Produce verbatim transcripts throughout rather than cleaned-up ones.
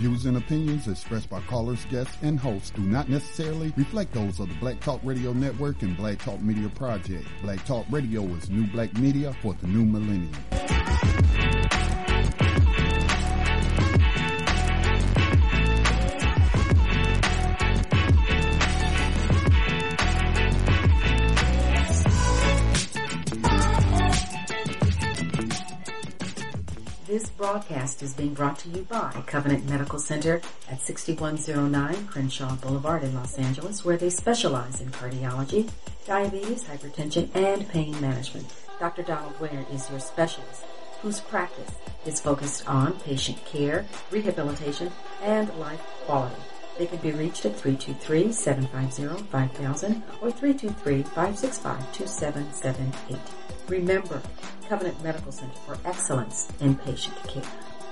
views and opinions expressed by callers, guests, and hosts do not necessarily reflect those of the Black Talk Radio Network and Black Talk Media Project. Black Talk Radio is new black media for the new millennium. This broadcast is being brought to you by Covenant Medical Center at sixty-one oh nine Crenshaw Boulevard in Los Angeles, where they specialize in cardiology, diabetes, hypertension, and pain management. Doctor Donald Ware is your specialist, whose practice is focused on patient care, rehabilitation, and life quality. They can be reached at three two three, seven five zero, five thousand or three two three, five six five, two seven seven eight. Remember, Covenant Medical Center for excellence in patient care.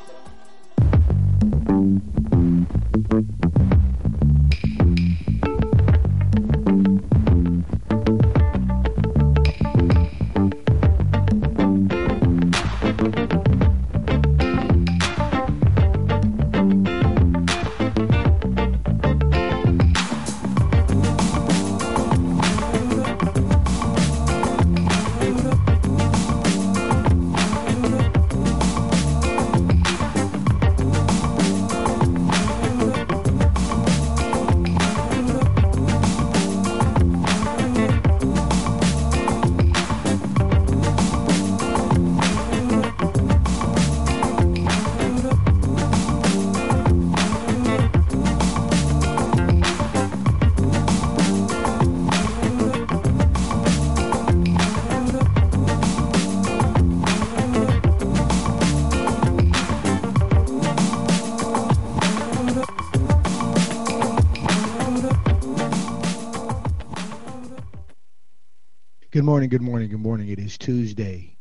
Good morning, good morning, good morning. It is Tuesday,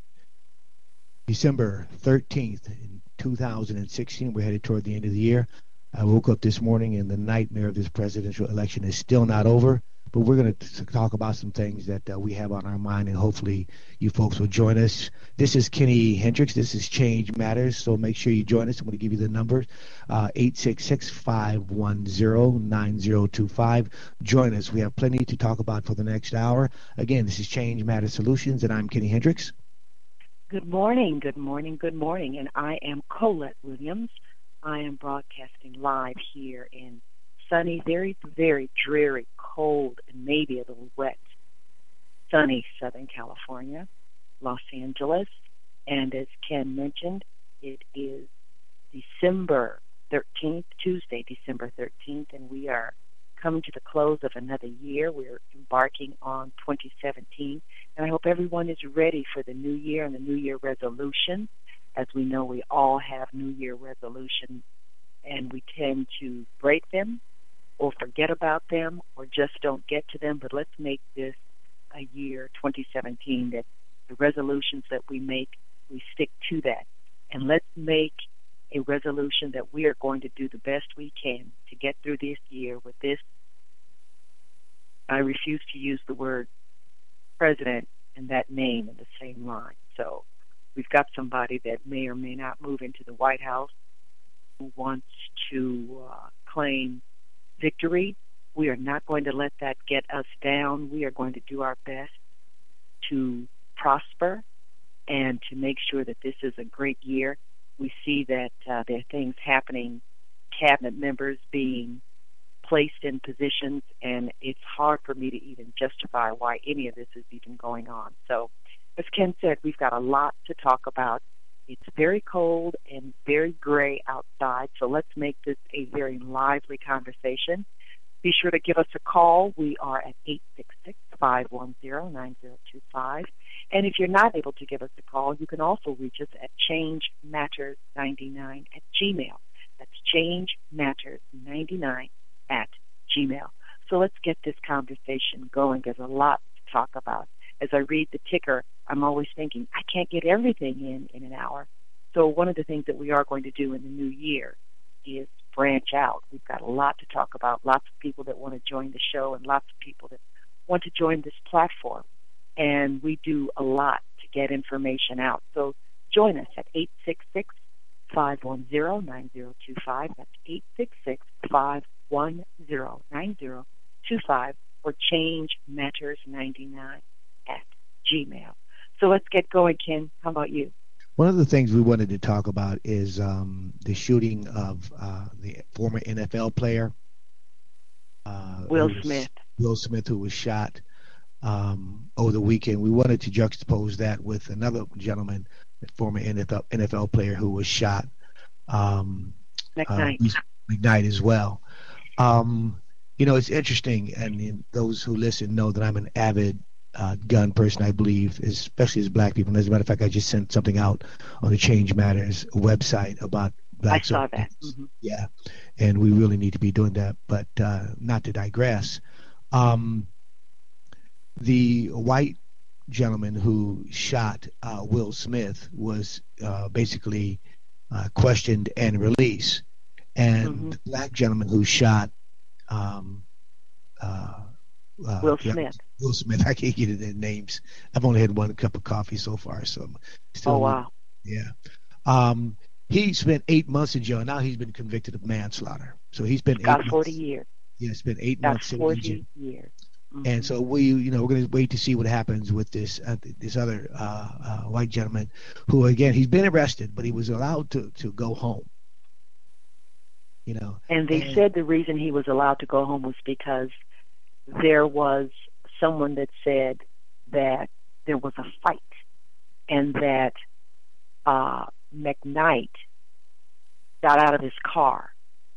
December thirteenth, in two thousand sixteen. We're headed toward the end of the year. I woke up this morning and the nightmare of this presidential election is still not over, but we're going to talk about some things that uh, we have on our mind, and hopefully you folks will join us. This is Kenny Hendricks. This is Change Matters, so make sure you join us. I'm going to give you the numbers, uh, eight six six, five one zero, nine zero two five. Join us. We have plenty to talk about for the next hour. Again, this is Change Matters Solutions, and I'm Kenny Hendricks. Good morning, good morning, good morning, and I am Colette Williams. I am broadcasting live here in sunny, very, very dreary, cold, and maybe a little wet, sunny Southern California, Los Angeles. And as Ken mentioned, it is December thirteenth, Tuesday, December thirteenth, and we are coming to the close of another year. We're embarking on twenty seventeen, and I hope everyone is ready for the new year and the new year resolution. As we know, we all have New Year resolutions, and we tend to break them or forget about them or just don't get to them. But let's make this a year, twenty seventeen, that the resolutions that we make, we stick to that. And let's make a resolution that we are going to do the best we can to get through this year with this. I refuse to use the word president and that name in the same line. So we've got somebody that may or may not move into the White House who wants to uh, claim victory. We are not going to let that get us down. We are going to do our best to prosper and to make sure that this is a great year. We see that uh, there are things happening, cabinet members being placed in positions, and it's hard for me to even justify why any of this is even going on. So, as Ken said, we've got a lot to talk about. It's very cold and very gray outside, so let's make this a very lively conversation. Be sure to give us a call. We are at eight six six, five one zero, nine zero two five. And if you're not able to give us a call, you can also reach us at change matters ninety-nine at Gmail. That's change matters ninety-nine at Gmail. So let's get this conversation going. There's a lot to talk about. As I read the ticker, I'm always thinking, I can't get everything in in an hour. So one of the things that we are going to do in the new year is branch out. We've got a lot to talk about, lots of people that want to join the show and lots of people that want to join this platform. And we do a lot to get information out. So join us at eight six six, five one zero, nine zero two five. That's eight six six, five one zero, nine zero two five, or change matters ninety-nine at Gmail. So let's get going, Ken. How about you? One of the things we wanted to talk about is um, the shooting of uh, the former N F L player, uh, Will was, Smith. Will Smith, who was shot um, over the weekend. We wanted to juxtapose that with another gentleman, a former N F L player who was shot, um, McKnight. Uh, McKnight as well. Um, you know, it's interesting, and those who listen know that I'm an avid Uh, gun person, I believe, especially as black people. And as a matter of fact, I just sent something out on the Change Matters website about black. I saw that. Mm-hmm. Yeah, and we really need to be doing that. But uh, not to digress, um, the white gentleman who shot uh, Will Smith was uh, basically uh, questioned and released, and mm-hmm. the black gentleman who shot um, uh, uh, Will Smith. Yeah, Will Smith. I can't get their names. I've only had one cup of coffee so far, so I'm still. Oh wow! Yeah, um, he spent eight months in jail. Now he's been convicted of manslaughter. So he's been got eight forty months. years. Yeah, it's been eight got months. forty years. Mm-hmm. And so we, you know, we're going to wait to see what happens with this uh, this other uh, uh, white gentleman, who again he's been arrested, but he was allowed to, to go home. You know, and they and, said the reason he was allowed to go home was because there was someone that said that there was a fight, and that uh, McKnight got out of his car,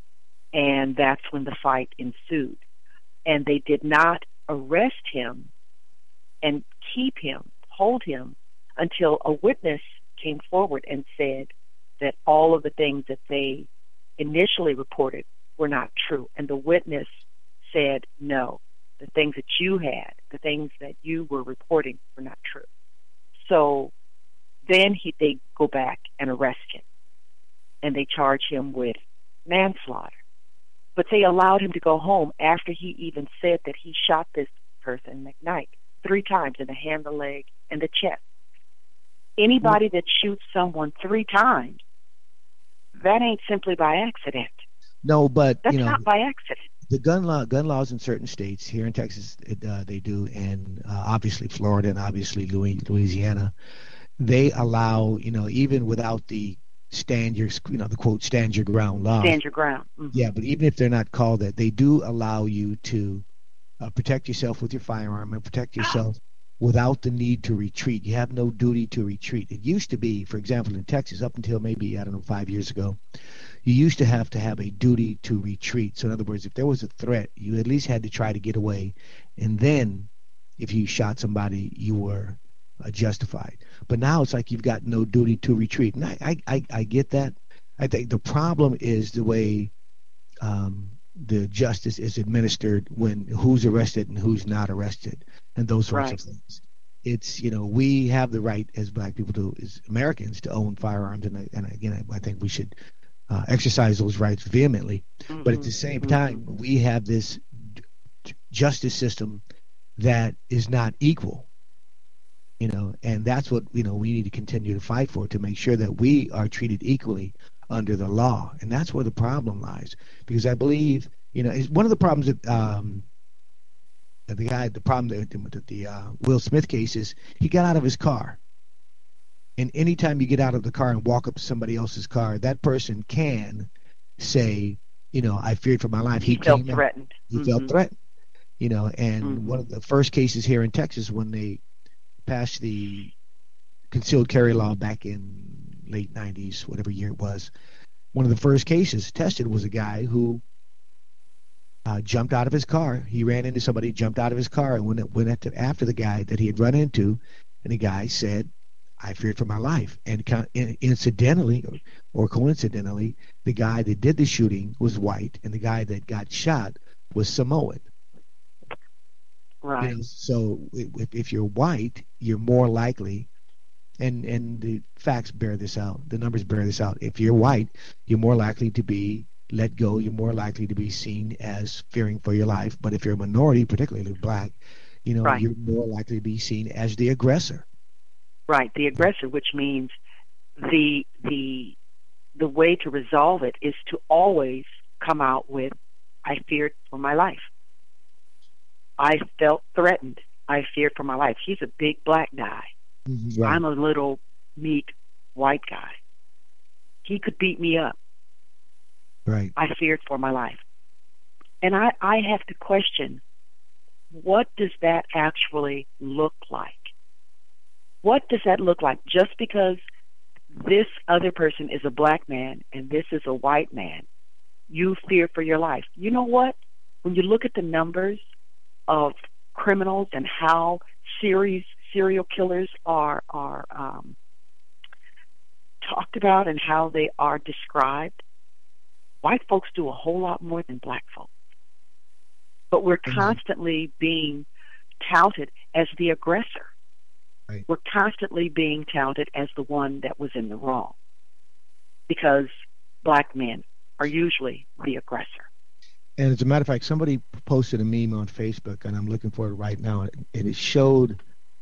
and that's when the fight ensued. And they did not arrest him and keep him, hold him, until a witness came forward and said that all of the things that they initially reported were not true. And the witness said, no, the things that you had, the things that you were reporting were not true. So then he, they go back and arrest him, and they charge him with manslaughter. But they allowed him to go home after he even said that he shot this person, McKnight, three times in the hand, the leg, and the chest. Anybody that shoots someone three times, that ain't simply by accident. No, but that's you know, not by accident. The gun law, gun laws in certain states, here in Texas, it, uh, they do, and uh, obviously Florida and obviously Louisiana, they allow, you know, even without the stand your, you know, the quote stand your ground law. Stand your ground. Mm-hmm. Yeah, but even if they're not called that, they do allow you to uh, protect yourself with your firearm and protect yourself without the need to retreat. You have no duty to retreat. It used to be, for example, in Texas, up until maybe, I don't know, five years ago, you used to have to have a duty to retreat. So in other words, if there was a threat, you at least had to try to get away. And then if you shot somebody, you were uh, justified. But now it's like you've got no duty to retreat. And I, I, I, I get that. I think the problem is the way um, the justice is administered when who's arrested and who's not arrested and those sorts right. of things. It's, you know, we have the right as black people to, as Americans, to own firearms. And, and again, I, I think we should uh, exercise those rights vehemently. Mm-hmm. But at the same mm-hmm. time, we have this justice system that is not equal. You know, and that's what, you know, we need to continue to fight for, to make sure that we are treated equally under the law. And that's where the problem lies. Because I believe, you know, it's one of the problems that um, the guy, the problem that the, the uh, Will Smith case is he got out of his car. And anytime you get out of the car and walk up to somebody else's car, that person can say, you know, I feared for my life. He, he felt came threatened. Out, he mm-hmm. felt threatened. You know, and mm-hmm. one of the first cases here in Texas when they passed the concealed carry law back in late nineties, whatever year it was, one of the first cases tested was a guy who uh, jumped out of his car. He ran into somebody, jumped out of his car, and went, went after, after the guy that he had run into, and the guy said, I feared for my life. And incidentally, or coincidentally, the guy that did the shooting was white, and the guy that got shot was Samoan. Right. You know, so if, if you're white, you're more likely, and, and the facts bear this out, the numbers bear this out. If you're white, you're more likely to be let go. You're more likely to be seen as fearing for your life. But if you're a minority, particularly black, you know, right. you're more likely to be seen as the aggressor. Right, the aggressor, which means the the the way to resolve it is to always come out with, I feared for my life. I felt threatened. I feared for my life. He's a big black guy. Mm-hmm. Right. I'm a little meek white guy. He could beat me up. Right. I feared for my life. And I, I have to question, what does that actually look like? What does that look like? Just because this other person is a black man and this is a white man, you fear for your life. You know what? When you look at the numbers of criminals and how series serial killers are are um, talked about and how they are described, white folks do a whole lot more than black folks. But we're mm-hmm. constantly being touted as the aggressor. Right. We're constantly being touted as the one that was in the wrong, because black men are usually the aggressor. And as a matter of fact, somebody posted a meme on Facebook, and I'm looking for it right now. And it showed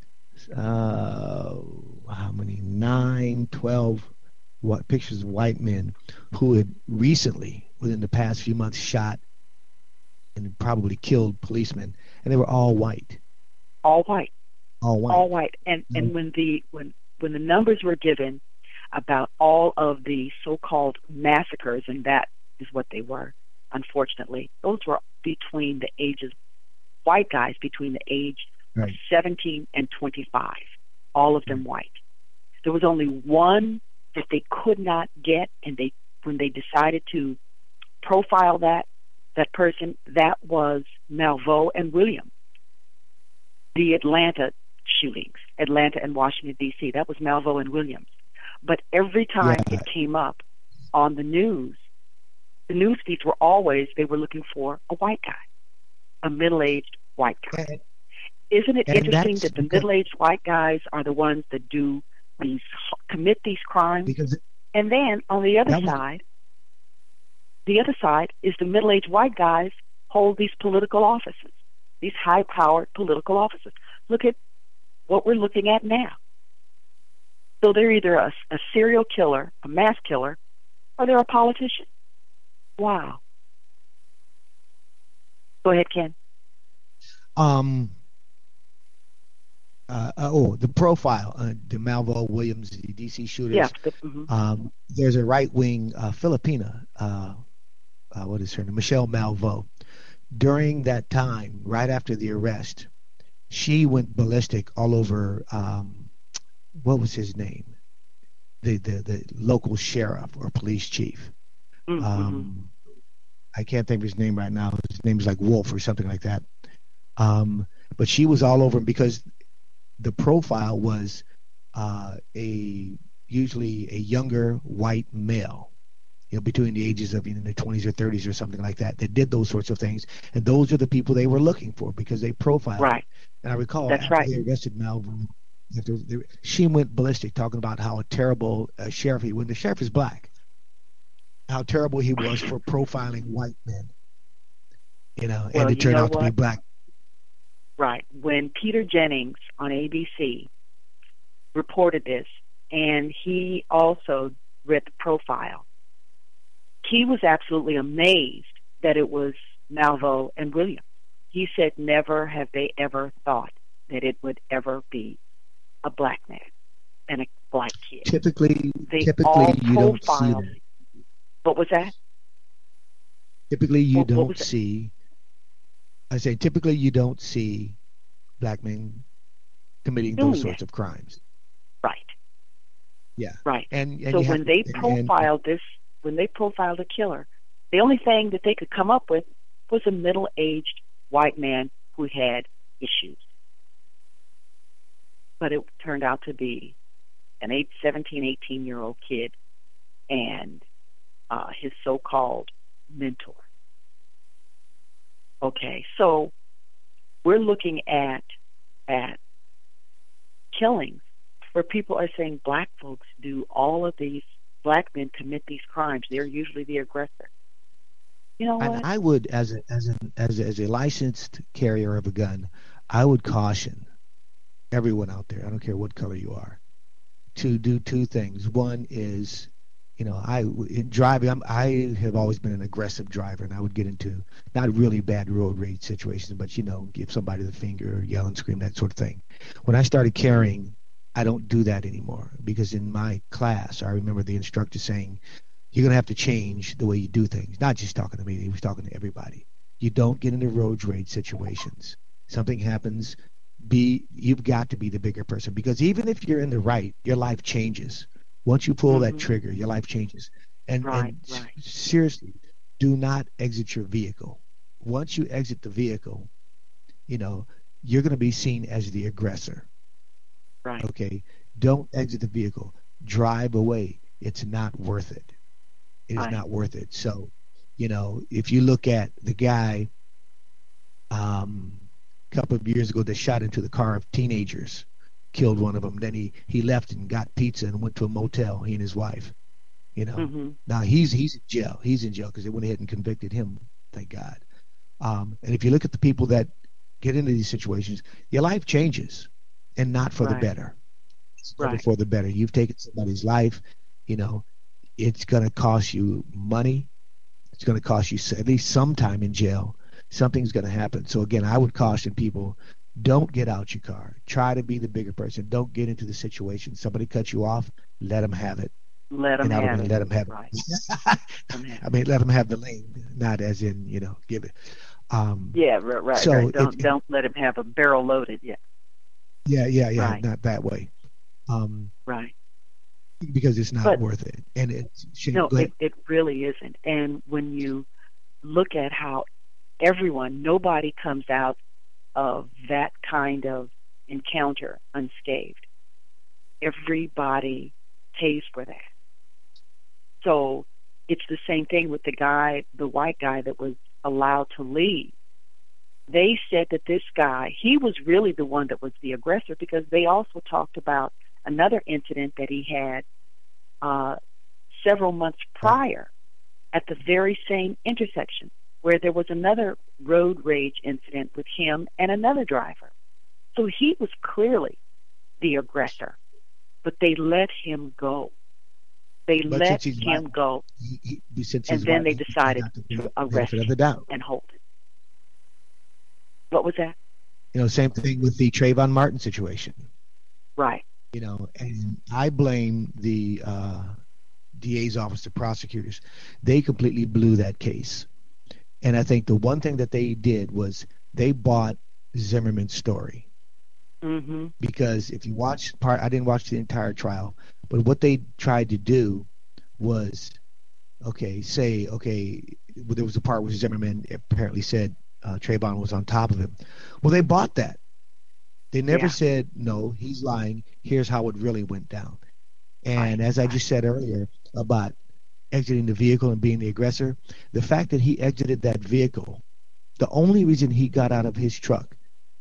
uh, how many? Nine, twelve what, pictures of white men who had recently, within the past few months, shot and probably killed policemen, and they were all white. All white. All white. All white. And mm-hmm. and when the when when the numbers were given about all of the so-called massacres, and that is what they were, unfortunately, those were between the ages, white guys between the age right. of seventeen and twenty-five, all of them white. There was only one that they could not get, and they when they decided to profile that that person, that was Malveaux and Williams. The Atlanta shootings, Atlanta and Washington, D C, that was Malveaux and Williams. But every time yeah. it came up on the news, the news feeds were always, they were looking for a white guy, a middle-aged white guy. And, Isn't it interesting that the middle-aged white guys are the ones that do these, commit these crimes? Because and then on the other was, side, the other side is the middle-aged white guys hold these political offices, these high-powered political offices. Look at what we're looking at now. So they're either a, a serial killer, a mass killer, or they're a politician. Wow. Go ahead, Ken. Um. Uh, uh, oh, the profile, uh, the Malveaux, Williams, the D C shooters. Yeah. The, mm-hmm. um, there's a right-wing uh, Filipina, uh, uh, what is her name? Michelle Malveaux. During that time, right after the arrest, she went ballistic all over, um, what was his name? The, the, the local sheriff or police chief. Mm-hmm. Um, I can't think of his name right now. His name is like Wolf or something like that. Um, but she was all over him because the profile was uh, a usually a younger white male, you know, between the ages of, you know, the twenties or thirties or something like that, that did those sorts of things. And those are the people they were looking for because they profiled. Right. And I recall That's after right. they arrested Malveaux, after they, she went ballistic talking about how a terrible uh, sheriff he was. The sheriff is black. How terrible he was for profiling white men. You know, well, and it turned out what? to be black. Right. When Peter Jennings on A B C reported this, and he also read the profile, he was absolutely amazed that it was Malveaux and Williams. He said never have they ever thought that it would ever be a black man and a black kid. Typically, they typically all you don't see profiled. that. What was that? Typically you what, don't what see, I say typically you don't see black men committing Doing those sorts that. of crimes. Right. Yeah. Right. And, and so you when have, they and, profiled this, when they profiled a killer, the only thing that they could come up with was a middle-aged white man who had issues. But it turned out to be an eight, seventeen, eighteen-year-old kid and uh, his so-called mentor. Okay, so we're looking at at killings where people are saying black folks do all of these, black men commit these crimes. They're usually the aggressor. You know what? And I would, as a, as a, as a, as a licensed carrier of a gun, I would caution everyone out there, I don't care what color you are, to do two things. One is, You know, I in driving, I'm, I have always been an aggressive driver, and I would get into not really bad road rage situations, but you know, give somebody the finger, yell and scream, that sort of thing. When I started carrying, I don't do that anymore because in my class, I remember the instructor saying, "You're gonna have to change the way you do things." Not just talking to me; he was talking to everybody. You don't get into road rage situations. Something happens, be you've got to be the bigger person because even if you're in the right, your life changes. Once you pull mm-hmm. that trigger, your life changes. And, right, and right. seriously, do not exit your vehicle. Once you exit the vehicle, you know, you're going to be seen as the aggressor. Right. Okay? Don't exit the vehicle. Drive away. It's not worth it. It is right. not worth it. So, you know, if you look at the guy um, a couple of years ago that shot into the car of teenagers, killed one of them. Then he, he left and got pizza and went to a motel, he and his wife. You know, mm-hmm. now he's he's in jail. He's in jail because they went ahead and convicted him, thank God. Um, and if you look at the people that get into these situations, your life changes and not for right. the better. It's never right. for the better. You've taken somebody's life, you know, it's going to cost you money. It's going to cost you at least some time in jail. Something's going to happen. So, again, I would caution people, don't get out your car. Try to be the bigger person. Don't get into the situation. Somebody cuts you off, let them have it. Let them and have I don't mean it. let them have right. it. I mean, let them have the lane, not as in, you know, give it. Um, yeah, right, right. So right. Don't, it, don't let him have a barrel loaded yet. Yeah, yeah, yeah, right. not that way. Um, right. Because it's not but, worth it. And it's No, it, it really isn't. And when you look at how everyone, nobody comes out of that kind of encounter unscathed. Everybody pays for that. So it's the same thing with the guy, the white guy that was allowed to leave. They said that this guy, he was really the one that was the aggressor because they also talked about another incident that he had uh, several months prior at the very same intersection where there was another road rage incident with him and another driver. So he was clearly the aggressor, but they let him go. They but let him white, go, he, he, since and then white, they decided to arrest him and hold him. What was that? You know, same thing with the Trayvon Martin situation. Right. You know, and I blame the uh, D A's office, the prosecutors. They completely blew that case. And I think the one thing that they did was they bought Zimmerman's story. Mm-hmm. Because if you watch part, I didn't watch the entire trial, but what they tried to do was, okay, say, okay, there was a part where Zimmerman apparently said uh, Trayvon was on top of him. Well, they bought that. They never yeah. said, no, he's lying. Here's how it really went down. And right. as I just said earlier about exiting the vehicle and being the aggressor, the fact that he exited that vehicle, the only reason he got out of his truck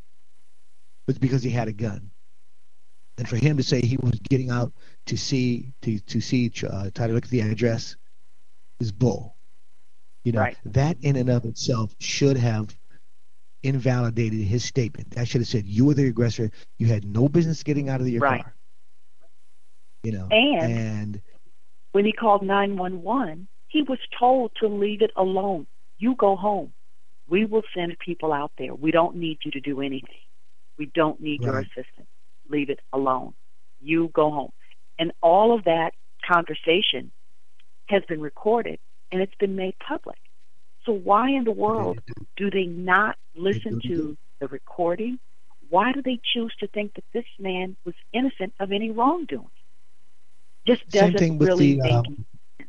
was because he had a gun. And for him to say he was getting out to see to to see uh, try to look at the address is bull. You know, right. that in and of itself should have invalidated his statement. That should have said you were the aggressor. You had no business getting out of your right. car. You know, and, and when he called nine one one, he was told to leave it alone. You go home. We will send people out there. We don't need you to do anything. We don't need right. your assistance. Leave it alone. You go home. And all of that conversation has been recorded, and it's been made public. So why in the world do they not listen to the recording? Why do they choose to think that this man was innocent of any wrongdoing? Just doesn't Same thing with really the, make um,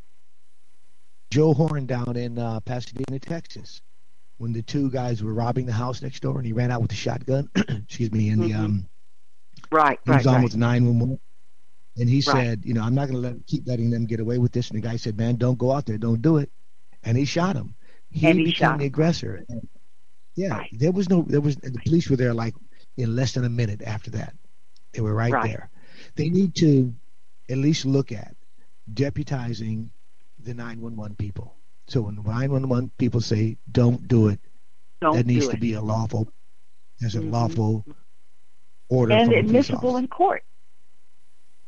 Joe Horn down in uh, Pasadena, Texas, when the two guys were robbing the house next door, and he ran out with a shotgun. excuse me, and mm-hmm. the um, right, he right, was on right. with nine one one, and he right. said, you know, I'm not going to let keep letting them get away with this. And the guy said, man, don't go out there, don't do it, and he shot him. He, and he became shot the him. aggressor. And, yeah, right. there was no, there was the police were there like in less than a minute after that. They were right, right. there. They need to at least look at deputizing the nine one one people. So when the nine one one people say don't do it, don't that needs do to it. be a lawful, there's a mm-hmm. lawful order and from admissible in court.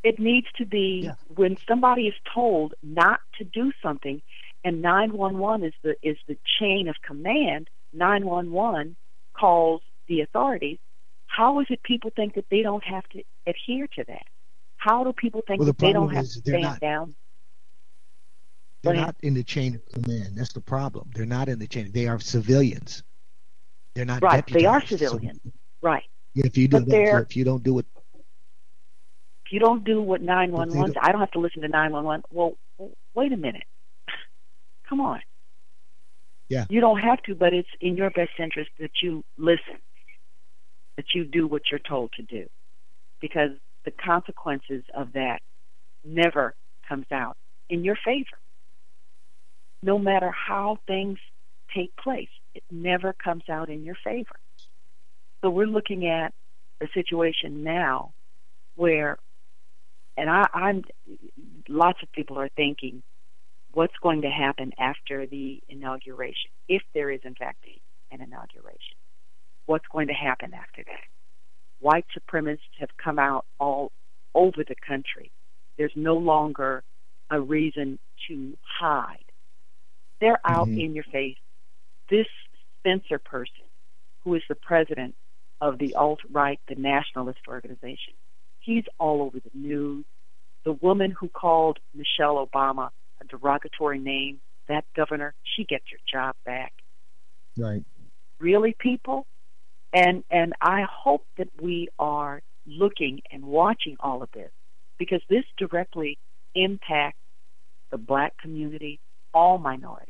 It needs to be Yeah. when somebody is told not to do something, and nine one one is the is the chain of command. nine one one calls the authorities. How is it people think that they don't have to adhere to that? How do people think Well, the that they don't problem have is to they're stand not down? they're Go ahead. not in the chain of command. That's the problem. They're not in the chain. They are civilians. They're not Right, they are deputized. So civilians. Right, if you do but that, they're if you don't do it, if you don't do what if nine one they one, don't, I don't have to listen to nine one one. Well, wait a minute. Come on. yeah, You don't have to, but it's in your best interest that you listen, that you do what you're told to do, because the consequences of that never comes out in your favor. No matter how things take place, it never comes out in your favor. So we're looking at a situation now where, and I, I'm, lots of people are thinking, what's going to happen after the inauguration, if there is in fact an inauguration? What's going to happen after that? White supremacists have come out all over the country. There's no longer a reason to hide. They're out mm-hmm. in your face. This Spencer person, who is the president of the alt-right, the nationalist organization, he's all over the news. The woman who called Michelle Obama a derogatory name, that governor, she gets her job back. Right. Really, people? And and I hope that we are looking and watching all of this, because this directly impacts the black community, all minorities.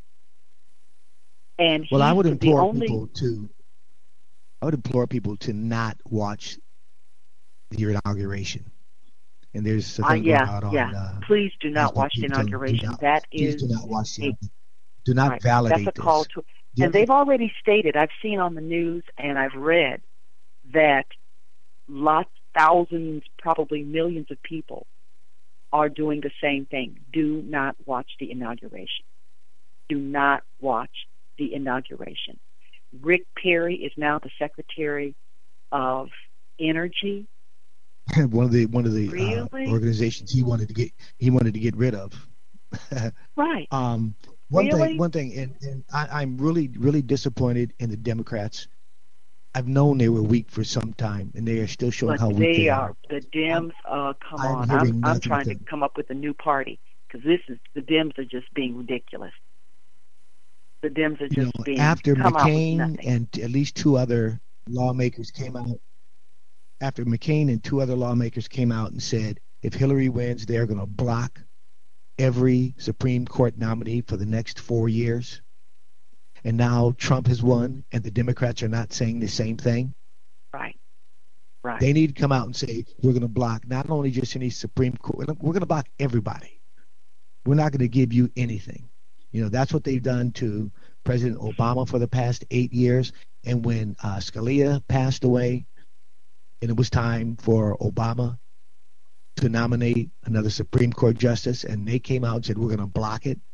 And well, I would the implore only, people to, I would implore people to not watch the inauguration. And there's a uh, thing yeah, going out on. yeah. Uh, Please do not Facebook. watch the People telling them, inauguration. do not, That please is do not watch the. a, Do not right, validate that's a call this. to. The And other- they've already stated. I've seen on the news and I've read that lots, thousands, probably millions of people are doing the same thing. Do not watch the inauguration. Do not watch the inauguration. Rick Perry is now the Secretary of Energy. one of the one of the Really? uh, organizations he wanted to get he wanted to get rid of. Right. um, one Really? thing, one thing, and, and I, I'm really really disappointed in the Democrats. I've known they were weak for some time, and they are still showing But how weak they they are. are. The Dems, uh, come I'm on. hearing I'm, I'm nothing trying to- to come up with a new party, because this is, the Dems are just being ridiculous. The Dems are You just know, being, after come out with McCain nothing. and at least two other lawmakers came out, after McCain and two other lawmakers came out and said, if Hillary wins, they're going to block every Supreme Court nominee for the next four years. And now Trump has won, and the Democrats are not saying the same thing. Right. Right. They need to come out and say, we're going to block not only just any Supreme Court, we're going to block everybody. We're not going to give you anything. You know, that's what they've done to President Obama for the past eight years. And when uh, Scalia passed away, and it was time for Obama to nominate another Supreme Court justice, and they came out and said, we're going to block it.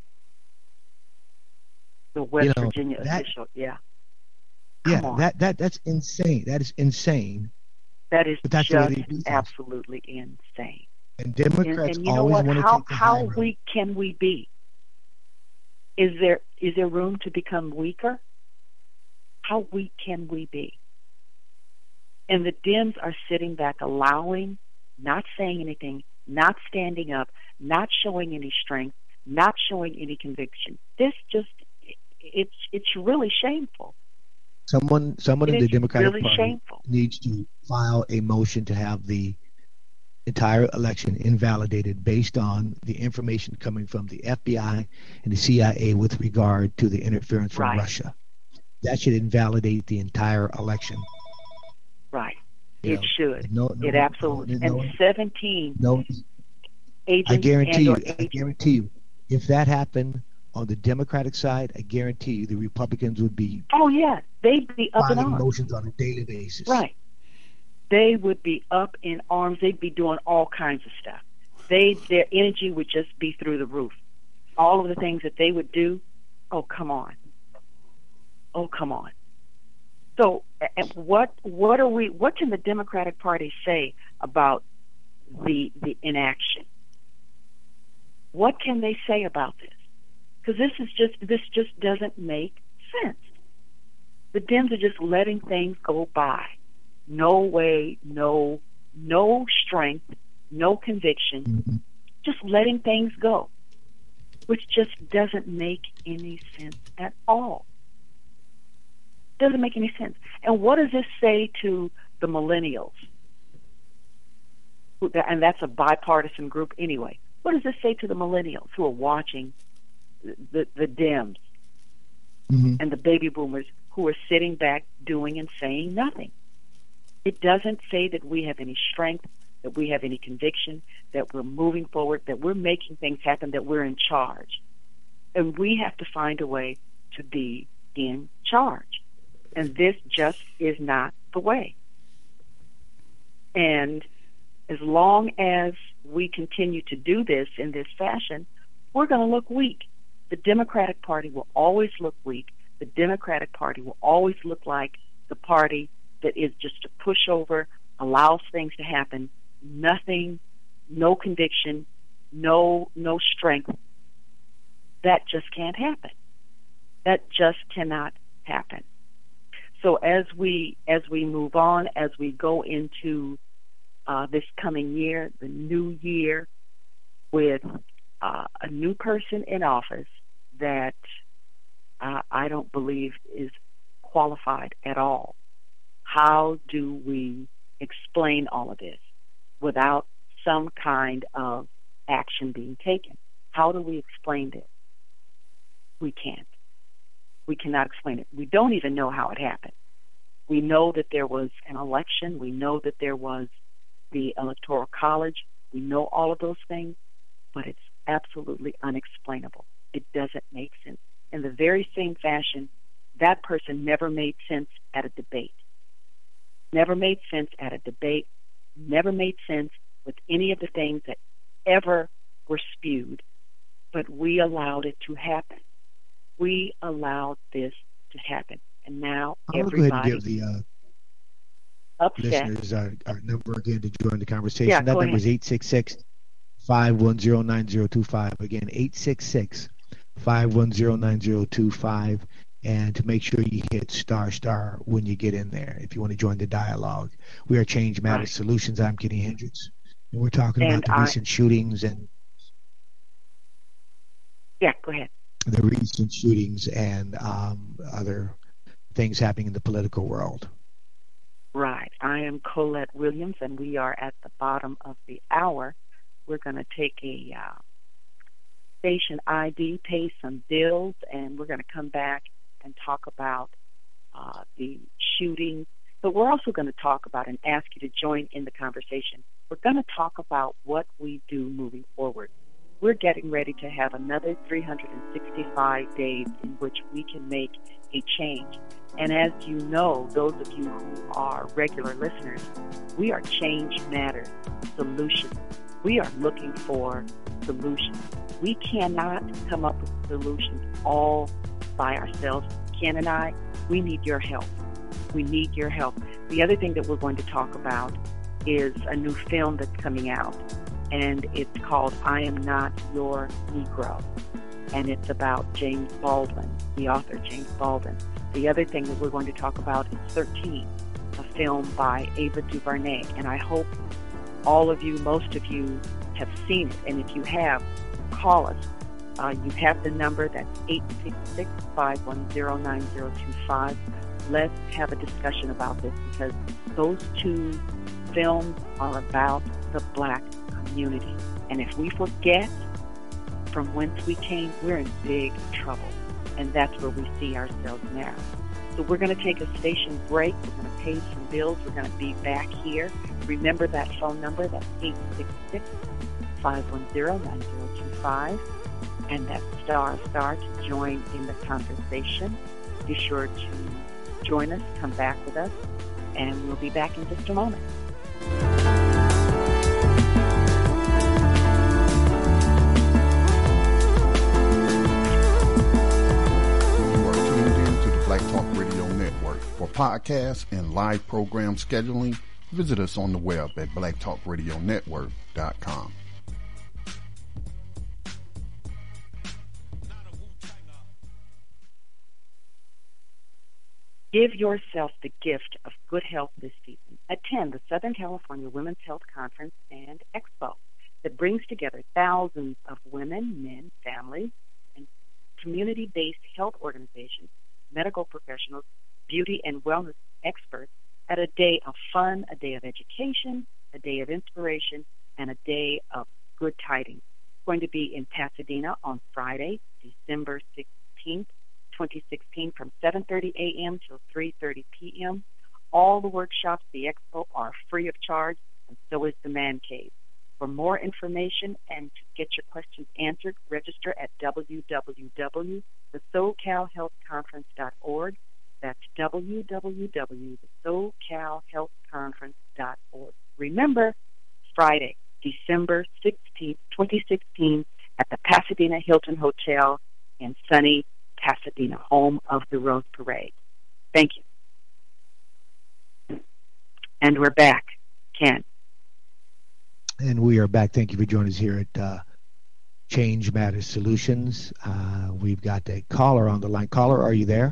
The West you know, Virginia that, official, yeah. Yeah, Come on. that, that that's insane. That is insane. That is But that's the way just they do things. absolutely insane. And Democrats And, and you know always what? want to How take the high how road. weak can we be? Is there is there room to become weaker? How weak can we be? And the Dems are sitting back, allowing, not saying anything, not standing up, not showing any strength, not showing any conviction. This just it's it's really shameful. Someone, someone It in the is Democratic really Party shameful. needs to file a motion to have the entire election invalidated based on the information coming from the F B I and the C I A with regard to the interference from Right. Russia. That should invalidate the entire election. Right. You It know, should. no- no- it absolutely. no- and seventeen No, agents I guarantee and you, or I agents. guarantee you, if that happened on the Democratic side, I guarantee you the Republicans would be Oh yeah, they'd be up in filing arms. motions on a daily basis. Right. They would be up in arms. They'd be doing all kinds of stuff. They their energy would just be through the roof. All of the things that they would do. Oh come on. Oh come on. So, and what what are we? What can the Democratic Party say about the the inaction. What can they say about this? Because this is just this just doesn't make sense. The Dems are just letting things go by. No way, no, no strength, no conviction, mm-hmm. just letting things go, which just doesn't make any sense at all. Doesn't make any sense. And what does this say to the millennials? And that's a bipartisan group anyway. What does this say to the millennials who are watching the, the Dems mm-hmm. and the baby boomers who are sitting back doing and saying nothing? It doesn't say that we have any strength, that we have any conviction, that we're moving forward, that we're making things happen, that we're in charge. And we have to find a way to be in charge. And this just is not the way. And as long as we continue to do this in this fashion, we're going to look weak. The Democratic Party will always look weak. The Democratic Party will always look like the party that is just a pushover, allows things to happen, nothing, no conviction, no no strength. That just can't happen. That just cannot happen. So as we as we move on, as we go into uh, this coming year, the new year, with uh, a new person in office that uh, I don't believe is qualified at all. How do we explain all of this without some kind of action being taken? How do we explain this? We can't. We cannot explain it. We don't even know how it happened. We know that there was an election. We know that there was the Electoral College. We know all of those things, but it's absolutely unexplainable. It doesn't make sense. In the very same fashion, that person never made sense at a debate. Never made sense at a debate, never made sense with any of the things that ever were spewed, but we allowed it to happen. We allowed this to happen. And now I'm everybody going to give the uh, upset. listeners our, our number again to join the conversation. Yeah, that number ahead. is eight six six, five one zero, nine zero two five. Again, eight six six, five one zero, nine zero two five. And to make sure you hit star star when you get in there if you want to join the dialogue. We are Change Matters right. Solutions. I'm Kenny Hendricks. And we're talking and about the I, recent shootings and yeah, go ahead. The recent shootings and um, other things happening in the political world. Right. I am Colette Williams, and we are at the bottom of the hour. We're going to take a uh, station I D, pay some bills, and we're going to come back and talk about uh, the shooting. But we're also going to talk about and ask you to join in the conversation. We're going to talk about what we do moving forward. We're getting ready to have another three hundred sixty-five days in which we can make a change. And as you know, those of you who are regular listeners, we are Change Matters Solutions. We are looking for solutions. We cannot come up with solutions all by ourselves. Ken and I, we need your help. We need your help. The other thing that we're going to talk about is a new film that's coming out, and it's called I Am Not Your Negro, and it's about James Baldwin, the author James Baldwin. The other thing that we're going to talk about is thirteen, a film by Ava DuVernay, and I hope all of you, most of you, have seen it, and if you have, call us. Uh, you have the number, that's eight six six, five one zero, nine zero two five. Let's have a discussion about this, because those two films are about the black community. And if we forget from whence we came, we're in big trouble. And that's where we see ourselves now. So we're going to take a station break. We're going to pay some bills. We're going to be back here. Remember that phone number, that's eight six six, five one zero, nine zero two five. And that's star star to join in the conversation. Be sure to join us, come back with us, and we'll be back in just a moment. You are tuned in to the Black Talk Radio Network. For podcasts and live program scheduling, Visit us on the web at black talk radio network dot com. Give yourself the gift of good health this season. Attend the Southern California Women's Health Conference and Expo that brings together thousands of women, men, families, and community-based health organizations, medical professionals, beauty and wellness experts at a day of fun, a day of education, a day of inspiration, and a day of good tidings. It's going to be in Pasadena on Friday, December sixteenth, twenty sixteen, from seven thirty a.m. till three thirty p.m. All the workshops, the expo, are free of charge, and so is the Man Cave. For more information and to get your questions answered, register at w w w dot the socal health conference dot org. That's w w w dot the socal health conference dot org. Remember, Friday, December sixteenth, twenty sixteen, at the Pasadena Hilton Hotel in sunny Pasadena, home of the Rose Parade. Thank you. And we're back. Ken. And we are back. Thank you for joining us here at uh, Change Matters Solutions. Uh, we've got a caller on the line. Caller, are you there?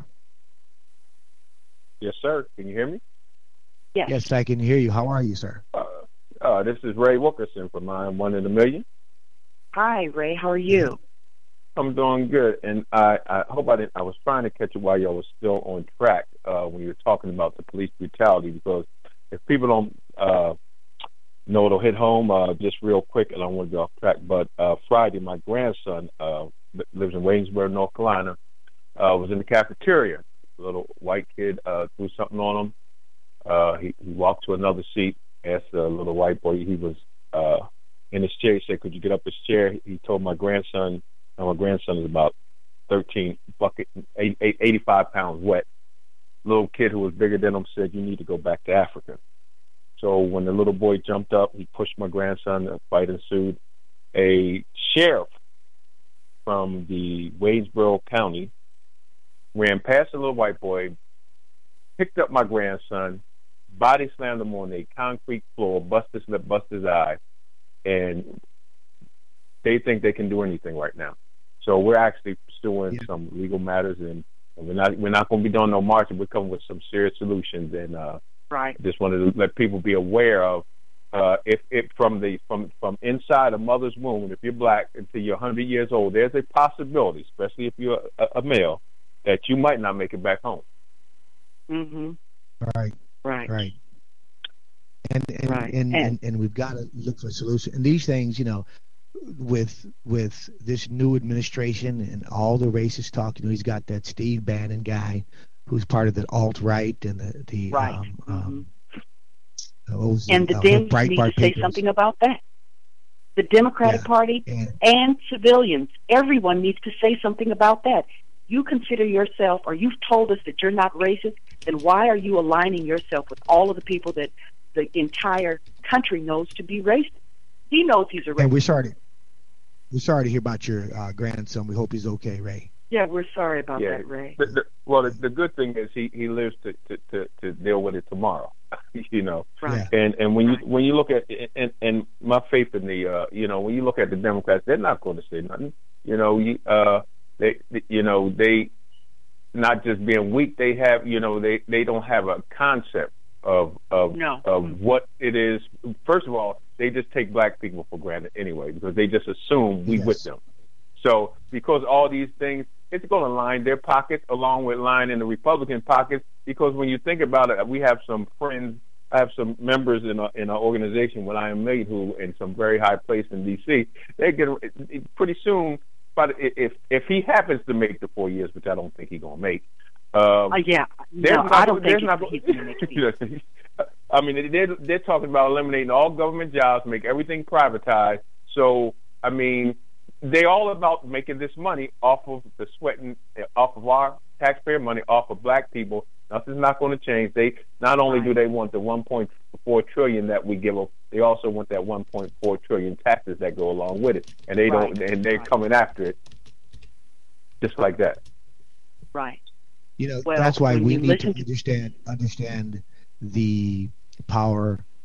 Yes, sir. Can you hear me? Yes. Yes, I can hear you. How are you, sir? Uh, uh, this is Ray Wilkerson from I Am One in a Million. Hi, Ray. How are you? I'm doing good, and I, I hope I didn't. I was trying to catch it while y'all was still on track uh, when you were talking about the police brutality, because if people don't uh, know, it'll hit home uh, just real quick, and I don't want to get off track. But uh, Friday, my grandson uh, lives in Waynesboro, North Carolina, uh, was in the cafeteria. A little white kid uh, threw something on him. Uh, he, he walked to another seat, asked the little white boy, he was uh, in his chair, he said, could you get up his chair? He told my grandson, and my grandson is about thirteen, bucket, eight, eight, eighty-five pounds wet. Little kid who was bigger than him said, you need to go back to Africa. So when the little boy jumped up, he pushed my grandson, a fight ensued. A sheriff from the Waynesboro County ran past the little white boy, picked up my grandson, body slammed him on a concrete floor, bust his lip, bust his eye, and they think they can do anything right now. So we're actually pursuing yeah. some legal matters, and, and we're not we're not going to be doing no marching. We're coming with some serious solutions, and uh, right. just wanted to let people be aware of uh, if if from the from from inside a mother's womb, if you're black until you're one hundred years old, there's a possibility, especially if you're a, a male, that you might not make it back home. Mm-hmm. Right. Right. Right. And and, right. and, and, and and we've got to look for a solution. And these things, you know, with with this new administration and all the racist talk, you know, he's got that Steve Bannon guy who's part of the alt-right and the, the right. um, mm-hmm. um, the, and the uh, Dems the need to say papers. something about that. The Democratic yeah. Party and, and civilians, everyone needs to say something about that. You consider yourself, or you've told us that you're not racist, then why are you aligning yourself with all of the people that the entire country knows to be racist? He knows he's a racist. And we're sorry to, we're sorry to hear about your uh, grandson. We hope he's okay, Ray. Yeah, we're sorry about yeah. that, Ray. The, the, well, the, the good thing is he, he lives to, to, to, to deal with it tomorrow. you know, right. and and when right. you when you look at and and my faith in the uh, you know when you look at the Democrats, they're not going to say nothing. You know, you uh, they you know they not just being weak, they have you know they, they don't have a concept of of no. of mm-hmm. what it is. First of all, they just take black people for granted anyway because they just assume we yes. with them. So because all these things, it's going to line their pockets along with lining the Republican pockets. Because when you think about it, we have some friends, I have some members in our, in our organization when I am made who in some very high place in D C. They get pretty soon. But if if he happens to make the four years, which I don't think he's going to make, um, uh, yeah, no, not, I don't think not, he's going to make it. I mean, they're they're talking about eliminating all government jobs, make everything privatized. So I mean, they're all about making this money off of the sweating, off of our taxpayer money, off of black people. Nothing's not going to change. They not only right. do they want the one point four trillion that we give them, they also want that one point four trillion taxes that go along with it, and they right. don't, and they're right. coming after it, just like that. Right. You know, well, that's why we need listen to understand understand the power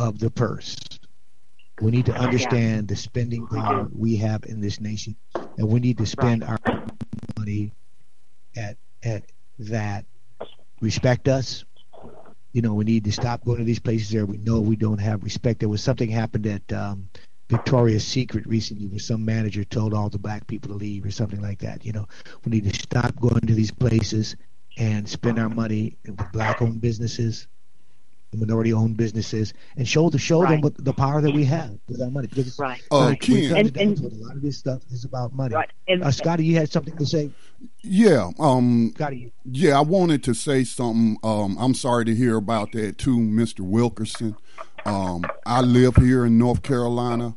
of the purse. We need to understand the spending power we have in this nation, and we need to spend our money at at that respect us. You know, we need to stop going to these places where we know we don't have respect. There was something happened at um, Victoria's Secret recently where some manager told all the black people to leave or something like that. You know, we need to stop going to these places and spend our money with black-owned businesses, minority-owned businesses, and show the show right. them what the power that we have with our money. Because right. Uh, right. Ken, and, and, a lot of this stuff is about money. Right. And, uh, Scotty, you had something to say? Yeah. Um, Scotty. Yeah, I wanted to say something. Um, I'm sorry to hear about that too, Mister Wilkerson. Um, I live here in North Carolina,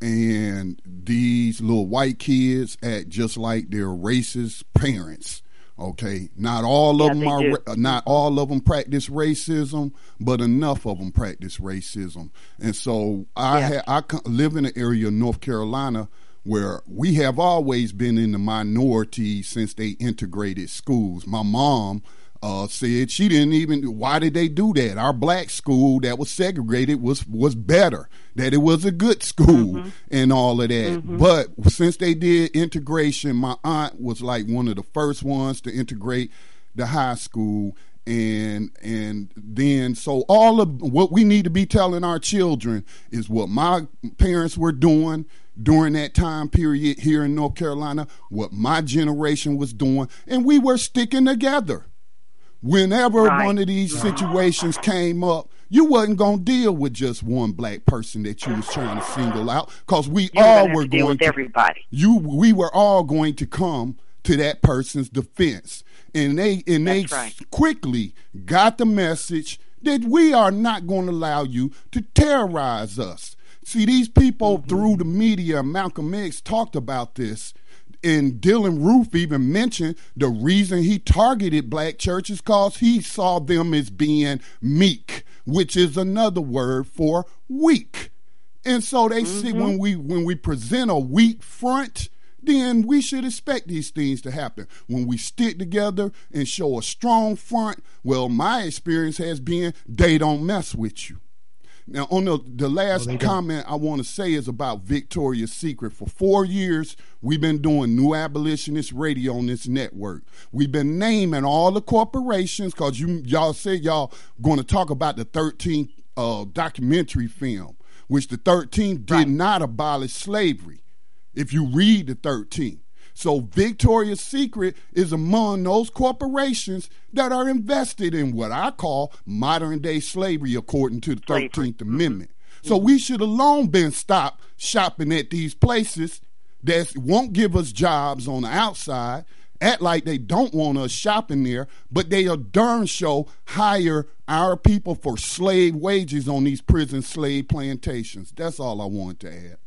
and these little white kids act just like their racist parents. Okay, not all of yeah, them are, do. not all of them practice racism, but enough of them practice racism. And so I yeah. ha- I live in an area of North Carolina where we have always been in the minority since they integrated schools. My mom uh, said she didn't even, why did they do that? Our black school that was segregated was, was better, that it was a good school mm-hmm. and all of that. Mm-hmm. But since they did integration, my aunt was like one of the first ones to integrate the high school. And and then so all of what we need to be telling our children is what my parents were doing during that time period here in North Carolina, what my generation was doing, and we were sticking together. Whenever right. one of these situations came up, you wasn't going to deal with just one black person that you was trying to single out, because we you all were were to deal going with to everybody. You we were all going to come to that person's defense. And they and they right. quickly got the message that we are not going to allow you to terrorize us. See, these people mm-hmm. through the media, Malcolm X talked about this, and Dylan Roof even mentioned the reason he targeted black churches because he saw them as being meek, which is another word for weak. And so they mm-hmm. see when we when we present a weak front, then we should expect these things to happen. When we stick together and show a strong front, well, my experience has been they don't mess with you. Now, on the, the last oh, comment I want to say is about Victoria's Secret. For four years, we've been doing New Abolitionist Radio on this network. We've been naming all the corporations because you, y'all said y'all going to talk about the thirteenth uh, documentary film, which the thirteenth did right. not abolish slavery. If you read the thirteenth. So Victoria's Secret is among those corporations that are invested in what I call modern day slavery according to the thirteenth mm-hmm. Amendment. So mm-hmm. we should have long been stopped shopping at these places that won't give us jobs on the outside, act like they don't want us shopping there, but they are darn sure hire our people for slave wages on these prison slave plantations. That's all I wanted to add.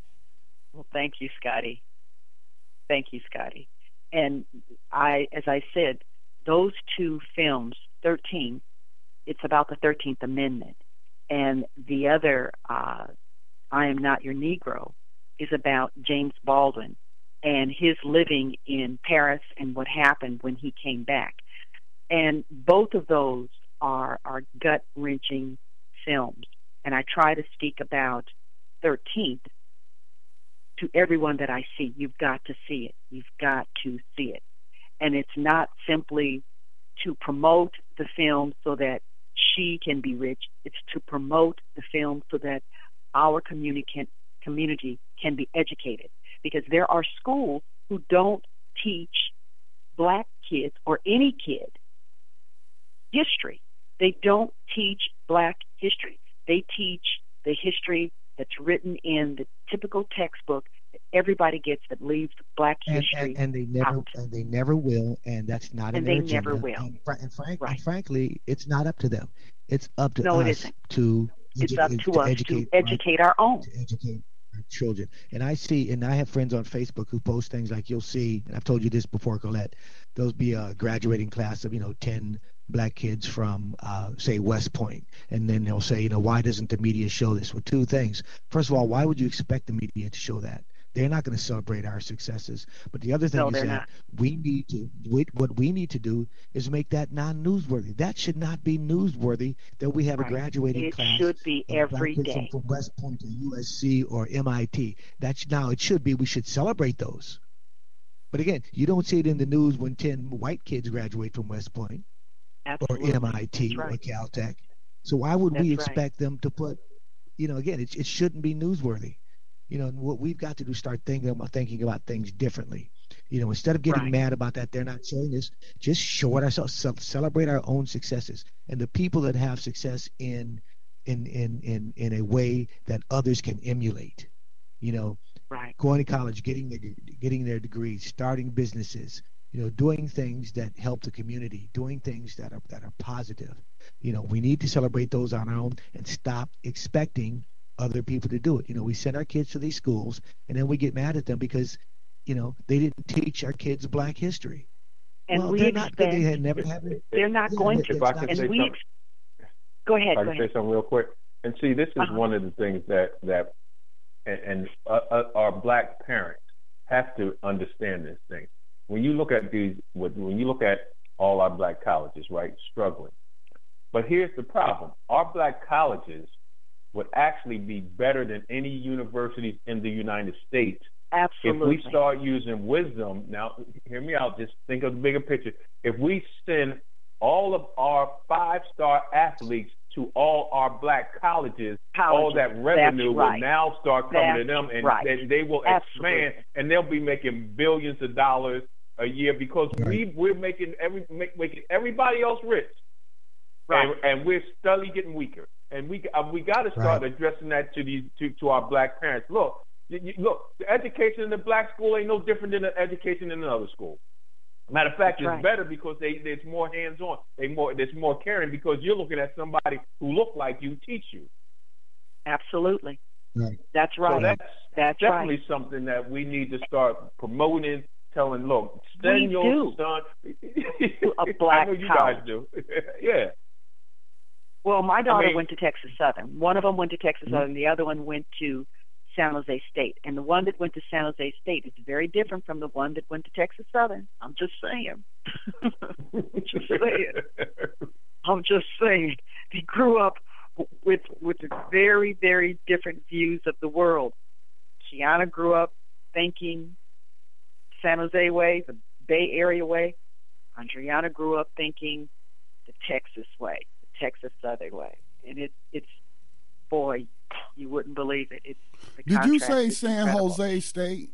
Well, thank you, Scotty. Thank you, Scotty. And I, as I said, those two films, thirteen, it's about the thirteenth Amendment. And the other, uh, I Am Not Your Negro, is about James Baldwin and his living in Paris and what happened when he came back. And both of those are, are gut-wrenching films. And I try to speak about thirteenth to everyone that I see. You've got to see it. You've got to see it. And it's not simply to promote the film so that she can be rich. It's to promote the film so that our community can, community can be educated. Because there are schools who don't teach black kids or any kid history. They don't teach black history. They teach the history that's written in the typical textbook that everybody gets that leaves black history and, and, and they never out. and they never will, and that's not and in their they agenda. never will. And, fr- and, frank, right. and frankly, it's not up to them. It's up to no, us it isn't. to it's edu- up to, to us educate, to educate our, our own. To educate our children. And I see, and I have friends on Facebook who post things like you'll see, and I've told you this before, Colette. There'll be a graduating class of you know ten black kids from, uh, say, West Point. And then they'll say, you know, why doesn't the media show this? Well, two things. First of all, why would you expect the media to show that? They're not going to celebrate our successes. But the other thing No, is they're that not. we need to, we, what we need to do is make that non-newsworthy. That should not be newsworthy that we have Right. a graduating It class should be of every black kids day. from, from West Point or U S C or M I T. That's now it should be. We should celebrate those. But again, you don't see it in the news when ten white kids graduate from West Point Absolutely. or M I T That's or right. Caltech. So why would we That's right. expect them to put, you know, again, it, it shouldn't be newsworthy. You know, and what we've got to do is start thinking about thinking about things differently. You know, instead of getting Right. mad about that they're not showing us, just show it ourselves, ce- celebrate our own successes, and the people that have success in in in in in a way that others can emulate. You know, Right. going to college, getting their getting their degrees, starting businesses, you know, doing things that help the community, doing things that are that are positive. You know, we need to celebrate those on our own and stop expecting other people to do it. You know, we send our kids to these schools and then we get mad at them because, you know, they didn't teach our kids Black history. And well, we they're not good. expect They had never have. they're not Yeah, going that- to. If I that's could not- And say we something, ex- go ahead. if I Go can ahead. say something real quick. And see, this is Uh-huh. one of the things that that and, and uh, uh, our black parents have to understand this thing. When you look at these, when you look at all our black colleges, right, struggling. But here's the problem: our black colleges would actually be better than any universities in the United States Absolutely. if we start using wisdom. Now, hear me out. Just think of the bigger picture. If we send all of our five-star athletes to all our black colleges, all Colleges. that revenue That's right. will now start coming That's to them, and right. they, they will Absolutely. expand, and they'll be making billions of dollars a year because we we're making every make, making everybody else rich, Right. and, and we're steadily getting weaker. And we uh, we got to start Right. addressing that to these to, to our black parents. Look, you, you- look, the education in the black school ain't no different than the education in another school. Matter of fact, That's it's right. better because they there's more hands on. They more there's more caring because you're looking at somebody who look like you teach you. Absolutely. Right. That's So right. that's That's definitely right. something that we need to start promoting. Telling, look, send We your do. son. A black I know you college. guys do. Yeah. Well, my daughter mean- went to Texas Southern. One of them went to Texas Mhm. Southern. The other one went to San Jose State. And the one that went to San Jose State is very different from the one that went to Texas Southern. I'm just saying. I'm just saying. I'm just saying. They grew up with with very, very different views of the world. Kiana grew up thinking San Jose way, the Bay Area way. Andriana grew up thinking the Texas way, the Texas Southern way. And it, it's, boy, you wouldn't believe it. It's the Did you contrast say is San incredible. Jose State?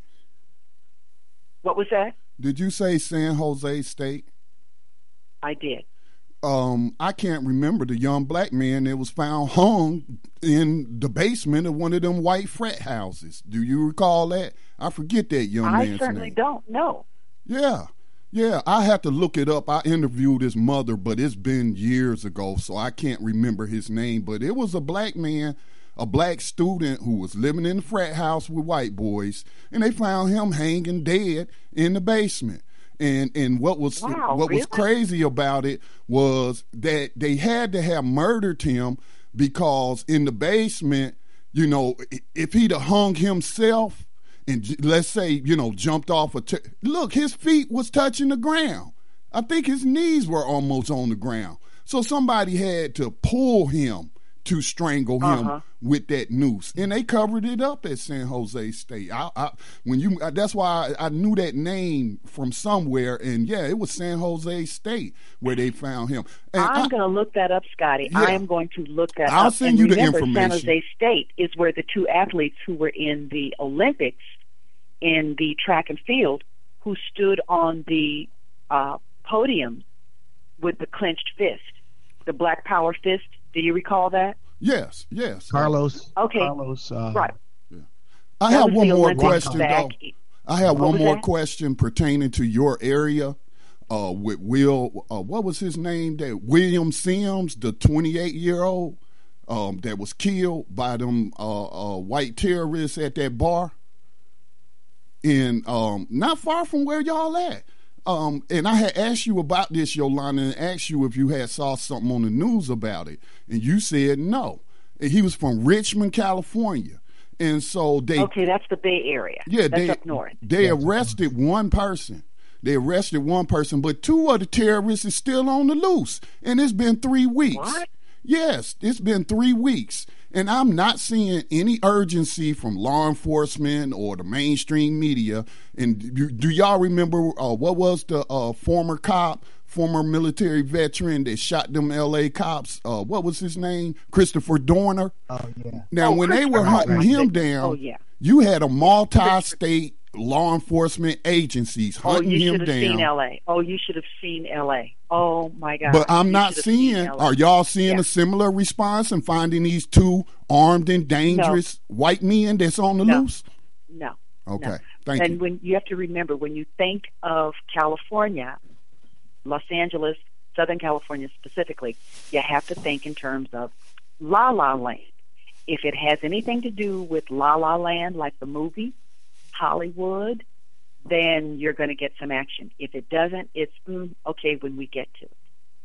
What was that? Did you say San Jose State? I did. Um, I can't remember the young black man that was found hung in the basement of one of them white frat houses. Do you recall that? I forget that young I man's certainly name. don't know. Yeah. Yeah, I have to look it up. I interviewed his mother, but it's been years ago, so I can't remember his name. But it was a black man, a black student who was living in the frat house with white boys, and they found him hanging dead in the basement. And and what was Wow, what really? was crazy about it was that they had to have murdered him because in the basement, you know, if he'd have hung himself and j- let's say, you know, jumped off a t- look, his feet was touching the ground. I think his knees were almost on the ground. So somebody had to pull him to strangle him Uh-huh. with that noose, and they covered it up at San Jose State. I, I when you that's why I, I knew that name from somewhere, and yeah, it was San Jose State where they found him. And I'm I- going to look that up, Scotty. Yeah. I am going to look that I'll up. send and you the remember, information. San Jose State is where the two athletes who were in the Olympics in the track and field who stood on the uh, podium with the clenched fist, the Black Power fist. Do you recall that? yes, yes. Carlos. Okay. Carlos. Uh, Right. I That have was one the more Olympics question back- though. I have What one was more that? question pertaining to your area. Uh, with Will, uh, what was his name? That William Sims, the twenty-eight year old, um, that was killed by them uh, uh, white terrorists at that bar, in um, not far from where y'all at. Um, and I had asked you about this, Yolanda, and asked you if you had saw something on the news about it, and you said no. And he was from Richmond, California. And so they okay, that's the Bay Area. Yeah, that's they up north. They arrested one person. They arrested one person, but two of the terrorists is still on the loose, and it's been three weeks. What? Yes, it's been three weeks, and I'm not seeing any urgency from law enforcement or the mainstream media. And do, do y'all remember uh, what was the uh, former cop, former military veteran that shot them L A cops? Uh, what was his name? Christopher Dorner. Oh yeah. Now, oh, when they were hunting right. him down, oh, yeah. you had a multi-state law enforcement agencies hunting oh, you him should have down. Seen L A. Oh, you should have seen L A. Oh my God! But I'm you not seeing. Are y'all seeing yeah. a similar response and finding these two armed and dangerous no. white men that's on the no. loose? No. Okay. No. Thank and you. And when you have to remember, when you think of California, Los Angeles, Southern California specifically, you have to think in terms of La La Land. If it has anything to do with La La Land, like the movie, Hollywood, then you're going to get some action. If it doesn't, it's mm, okay when we get to it.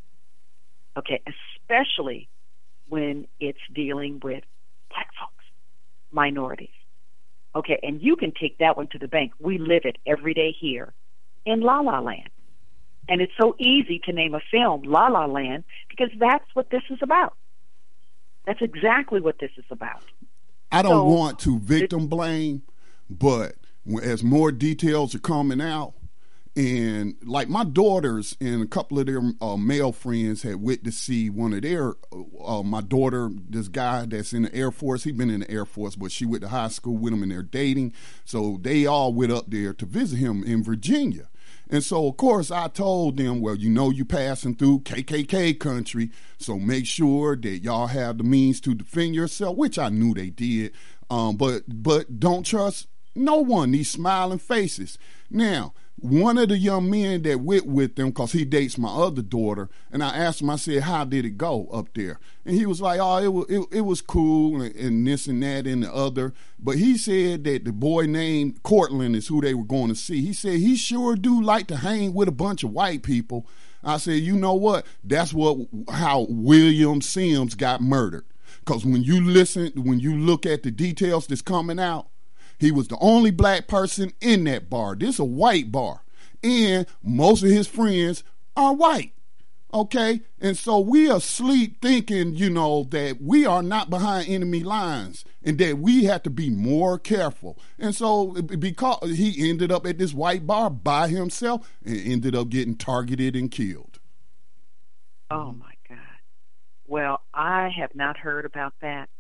Okay, especially when it's dealing with black folks, minorities. Okay, and you can take that one to the bank. We live it every day here in La La Land. And it's so easy to name a film La La Land because that's what this is about. That's exactly what this is about. I don't so, want to victim blame, but as more details are coming out, and like my daughters and a couple of their uh, male friends had went to see one of their, uh, my daughter, this guy that's in the Air Force, he'd been in the Air Force, but she went to high school with him and they're dating. So they all went up there to visit him in Virginia. And so, of course, I told them, well, you know, you passing through K K K country, so make sure that y'all have the means to defend yourself, which I knew they did. Um, but but don't trust no one, these smiling faces. Now, one of the young men that went with them, because he dates my other daughter, and I asked him, I said, how did it go up there? And he was like, oh, it was, it, it was cool, and, and this and that and the other. But he said that the boy named Cortland is who they were going to see. He said he sure do like to hang with a bunch of white people. I said, you know what? That's what how William Sims got murdered. Because when you listen, when you look at the details that's coming out, he was the only black person in that bar. This is a white bar. And most of his friends are white. Okay? And so we are asleep thinking, you know, that we are not behind enemy lines and that we have to be more careful. And so because he ended up at this white bar by himself and ended up getting targeted and killed. Oh, my God. Well, I have not heard about that.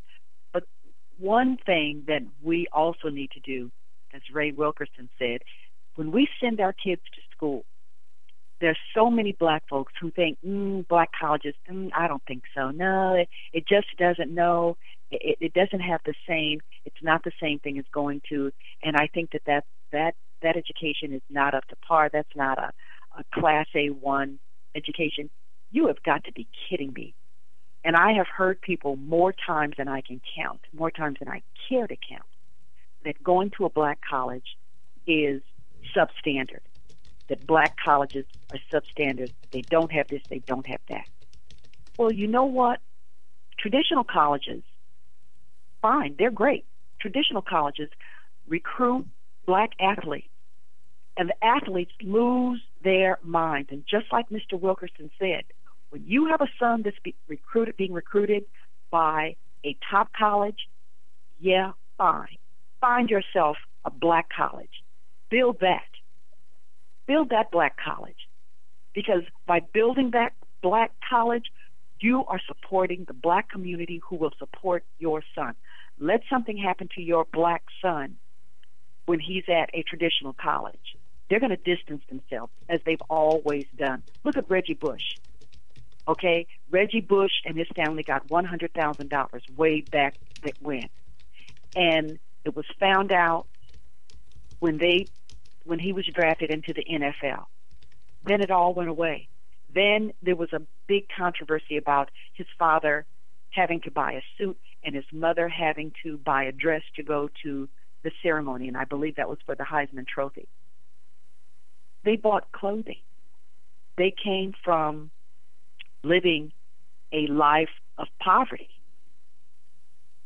One thing that we also need to do, as Ray Wilkerson said, when we send our kids to school, there's so many black folks who think, mm, black colleges, mm, I don't think so. No, it, it just doesn't know. It, it doesn't have the same, it's not the same thing as going to, and I think that that, that, that education is not up to par. That's not a, a Class A one education. You have got to be kidding me. And I have heard people more times than I can count, more times than I care to count, that going to a black college is substandard, that black colleges are substandard. They don't have this, they don't have that. Well, you know what? Traditional colleges, fine, they're great. Traditional colleges recruit black athletes, and the athletes lose their minds. And just like Mister Wilkerson said, when you have a son that's be recruited, being recruited by a top college, yeah, fine. Find yourself a black college. Build that. Build that black college. Because by building that black college, you are supporting the black community who will support your son. Let something happen to your black son when he's at a traditional college. They're going to distance themselves, as they've always done. Look at Reggie Bush. Okay, Reggie Bush and his family got one hundred thousand dollars way back when. And it was found out when they, when he was drafted into the N F L. Then it all went away. Then there was a big controversy about his father having to buy a suit and his mother having to buy a dress to go to the ceremony, and I believe that was for the Heisman Trophy. They bought clothing. They came from living a life of poverty.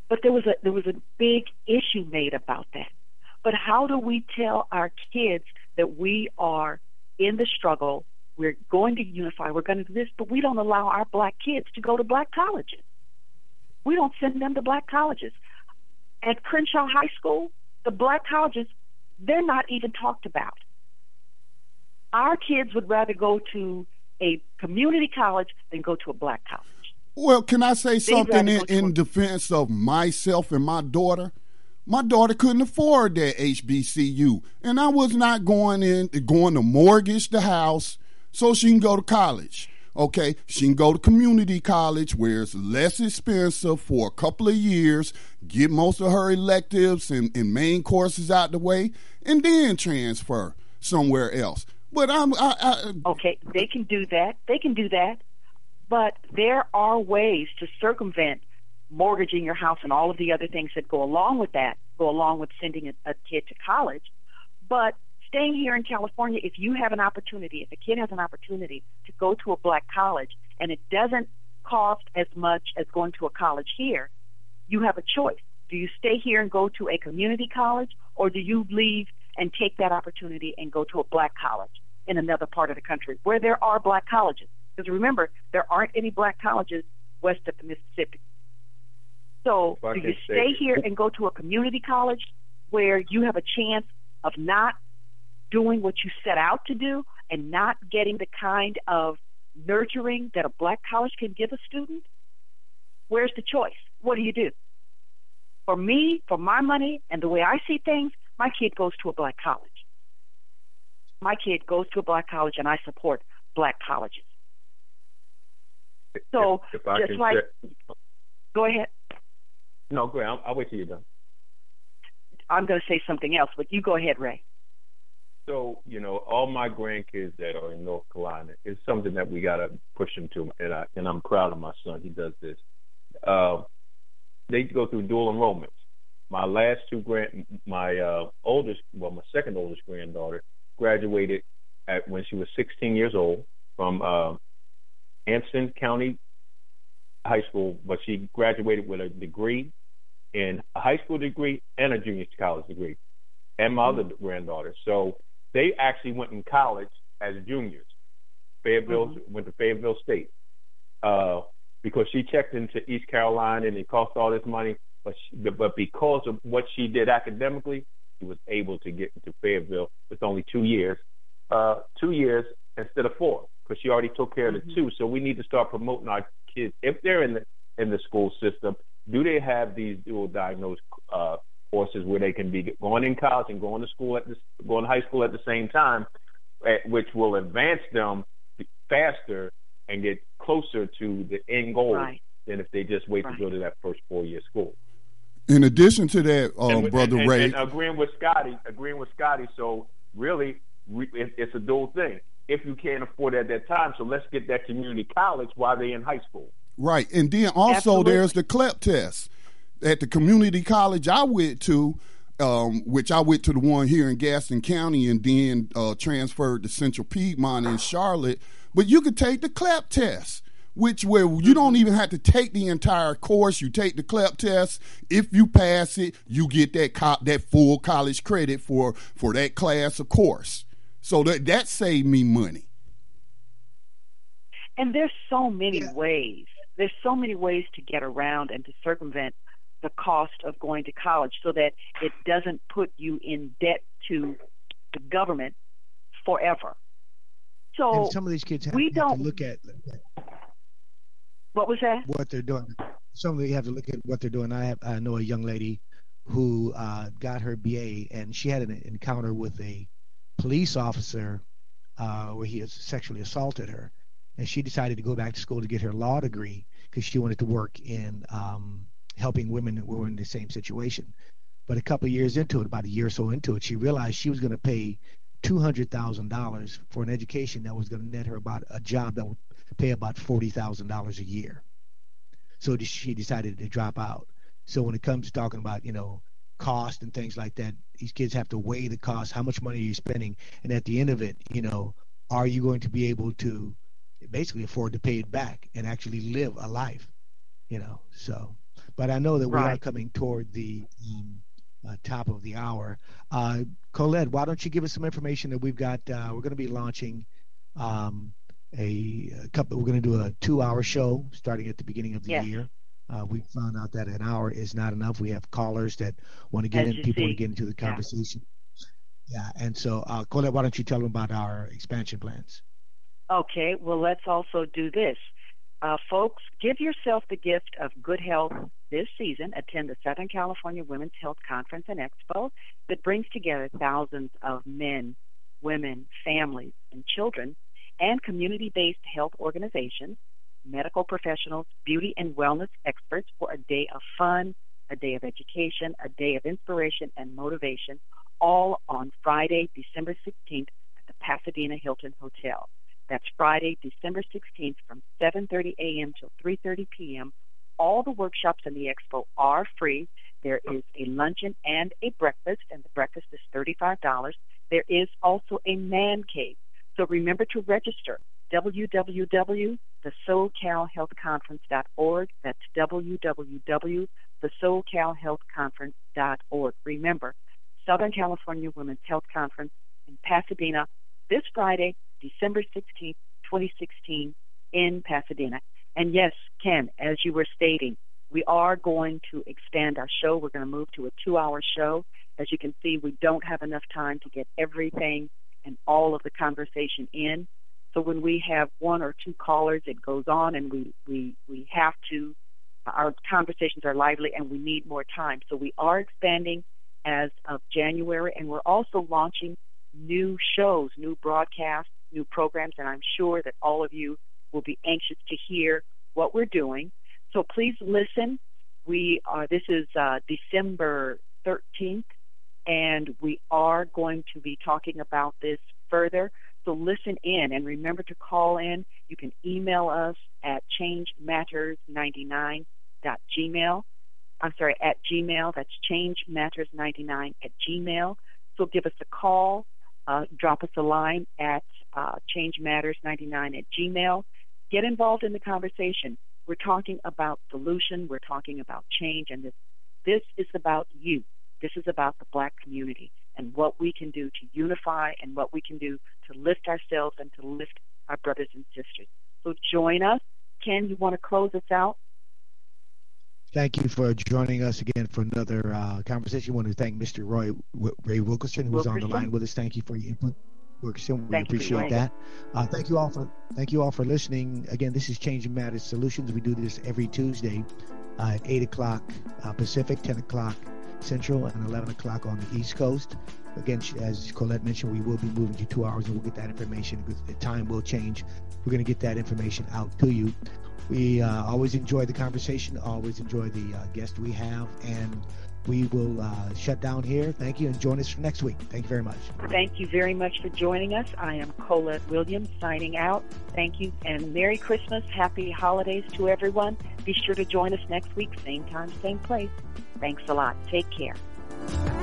But there was a there was a big issue made about that. But how do we tell our kids that we are in the struggle, we're going to unify, we're going to do this, but we don't allow our black kids to go to black colleges? We don't send them to black colleges. At Crenshaw High School, the black colleges, they're not even talked about. Our kids would rather go to a community college than go to a black college. Well, can I say something in, in defense of myself and my daughter? My daughter couldn't afford that H B C U, and I was not going in going to mortgage the house so she can go to college. Okay, she can go to community college where it's less expensive for a couple of years, get most of her electives and, and main courses out the way, and then transfer somewhere else. But I'm I, I, okay. They can do that. They can do that. But there are ways to circumvent mortgaging your house and all of the other things that go along with that, go along with sending a, a kid to college. But staying here in California, if you have an opportunity, if a kid has an opportunity to go to a black college and it doesn't cost as much as going to a college here, you have a choice. Do you stay here and go to a community college, or do you leave and take that opportunity and go to a black college in another part of the country where there are black colleges? Because remember, there aren't any black colleges west of the Mississippi. So do you stay here and go to a community college where you have a chance of not doing what you set out to do and not getting the kind of nurturing that a black college can give a student? Where's the choice? What do you do? For me, for my money and the way I see things, my kid goes to a black college. My kid goes to a black college, and I support black colleges. So, if, if just like, say, go ahead. No, go ahead. I'll, I'll wait till you're done. I'm going to say something else, but you go ahead, Ray. So, you know, all my grandkids that are in North Carolina, it's something that we got to push them to, and, I, and I'm proud of my son. He does this. Uh, they go through dual enrollments. My last two grand, my uh, oldest, well, my second oldest granddaughter graduated at when she was sixteen years old from uh, Anson County High School, but she graduated with a degree in a high school degree and a junior college degree, and my other granddaughter. So they actually went in college as juniors. Fayetteville mm-hmm. went to Fayetteville State uh, because she checked into East Carolina and it cost all this money. But she, but because of what she did academically, she was able to get into Fayetteville with only two years, uh, two years instead of four, because she already took care of the two. So we need to start promoting our kids if they're in the in the school system. Do they have these dual diagnosed uh, courses where they can be going in college and going to school at this, going to high school at the same time, at, which will advance them faster and get closer to the end goal right. than if they just wait right. to go to that first four year school. In addition to that, uh, and, Brother and, Ray, and agreeing with Scotty, agreeing with Scotty. So really, we, it, it's a dual thing. If you can't afford it at that time, so let's get that community college while they're in high school. Right, and then also Absolutely. There's the C L E P test at the community college I went to, um, which I went to the one here in Gaston County, and then uh, transferred to Central Piedmont in Charlotte. But you could take the C L E P test, which where you don't even have to take the entire course. You take the C L E P test. If you pass it, you get that co- that full college credit for for that class of course. So that that saved me money. And there's so many Yeah. ways. There's so many ways to get around and to circumvent the cost of going to college so that it doesn't put you in debt to the government forever. So And some of these kids have, we have don't to look at what was that? what they're doing. Some of them have to look at what they're doing. I have I know a young lady who uh, got her B A, and she had an encounter with a police officer uh, where he has sexually assaulted her, and she decided to go back to school to get her law degree because she wanted to work in um, helping women who were in the same situation. But a couple of years into it, about a year or so into it, she realized she was going to pay two hundred thousand dollars for an education that was going to net her about a job that would pay about forty thousand dollars a year. So she decided to drop out. So when it comes to talking about, you know, cost and things like that, these kids have to weigh the cost. How much money are you spending? And at the end of it, you know, are you going to be able to basically afford to pay it back and actually live a life? You know, so But I know that we Right. are coming toward the um, uh, top of the hour. Uh, Colette, why don't you give us some information that we've got? Uh, we're going to be launching um, a, a couple. We're going to do a two-hour show starting at the beginning of the Yes. year. Uh, we found out that an hour is not enough. We have callers that want to get As in, you people want see. to get into the Yeah. conversation. Yeah, and so uh, Colette, why don't you tell them about our expansion plans? Okay, well, let's also do this. Uh, folks, give yourself the gift of good health this season. Attend the Southern California Women's Health Conference and Expo that brings together thousands of men, women, families, and children, and community-based health organizations, medical professionals, beauty and wellness experts for a day of fun, a day of education, a day of inspiration and motivation, all on Friday, December sixteenth at the Pasadena Hilton Hotel. That's Friday, December sixteenth from seven thirty a.m. till three thirty p.m. All the workshops in the expo are free. There is a luncheon and a breakfast, and the breakfast is thirty-five dollars. There is also a man cave. So remember to register, w w w dot the socal health conference dot org. That's w w w dot the socal health conference dot org. Remember, Southern California Women's Health Conference in Pasadena this Friday, December sixteenth, twenty sixteen, in Pasadena. And yes, Ken, as you were stating, we are going to expand our show. We're going to move to a two-hour show. As you can see, we don't have enough time to get everything and all of the conversation in. So when we have one or two callers, it goes on, and we, we, we have to, our conversations are lively, and we need more time. So we are expanding as of January, and we're also launching new shows, new broadcasts, new programs, and I'm sure that all of you will be anxious to hear what we're doing. So please listen. We are, this is uh, December thirteenth, and we are going to be talking about this further. So listen in, and remember to call in. You can email us at change matters ninety-nine dot gmail. I'm sorry, at Gmail. That's change matters ninety-nine at Gmail. So give us a call. Uh, drop us a line at uh, change matters ninety-nine at Gmail. Get involved in the conversation. We're talking about solution. We're talking about change. And this, this is about you. This is about the Black community and what we can do to unify and what we can do to lift ourselves and to lift our brothers and sisters. So join us. Ken, you want to close us out? Thank you for joining us again for another uh, conversation. I want to thank Mister Roy Ray Wilkerson, who's on the line with us. Thank you for your input, Wilkerson. We Thank you, appreciate Ray. that. Uh, thank you all for thank you all for listening. Again, this is Changing Matters Solutions. We do this every Tuesday uh, at eight o'clock uh, Pacific, ten o'clock Central, and eleven o'clock on the East Coast. Again, as Colette mentioned, we will be moving to two hours, and we'll get that information. The time will change. We're going to get that information out to you. We uh, always enjoy the conversation, always enjoy the uh, guest we have, and we will uh, shut down here. Thank you, and join us for next week. Thank you very much. Thank you very much for joining us. I am Colette Williams signing out. Thank you, and Merry Christmas, Happy Holidays to everyone. Be sure to join us next week, same time, same place. Thanks a lot. Take care.